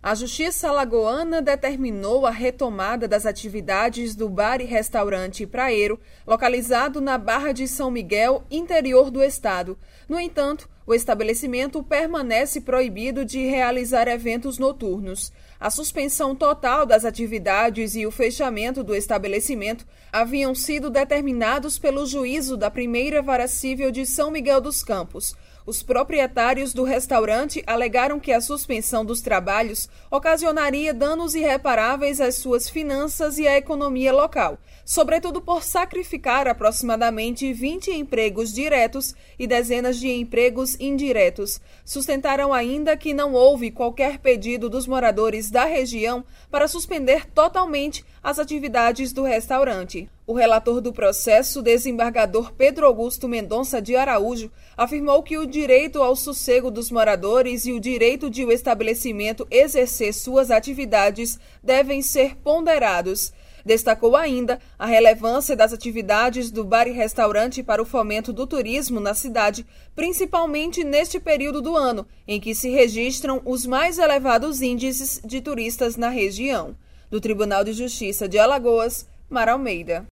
A Justiça Alagoana determinou a retomada das atividades do bar e restaurante Praeiro, localizado na Barra de São Miguel, interior do estado. No entanto, o estabelecimento permanece proibido de realizar eventos noturnos. A suspensão total das atividades e o fechamento do estabelecimento haviam sido determinados pelo juízo da Primeira Vara Cível de São Miguel dos Campos. Os proprietários do restaurante alegaram que a suspensão dos trabalhos ocasionaria danos irreparáveis às suas finanças e à economia local, sobretudo por sacrificar aproximadamente 20 empregos diretos e dezenas de empregos indiretos. Sustentaram ainda que não houve qualquer pedido dos moradores da região para suspender totalmente as atividades do restaurante. O relator do processo, desembargador Pedro Augusto Mendonça de Araújo, afirmou que o direito ao sossego dos moradores e o direito de o estabelecimento exercer suas atividades devem ser ponderados. Destacou ainda a relevância das atividades do bar e restaurante para o fomento do turismo na cidade, principalmente neste período do ano, em que se registram os mais elevados índices de turistas na região. Do Tribunal de Justiça de Alagoas, Mara Almeida.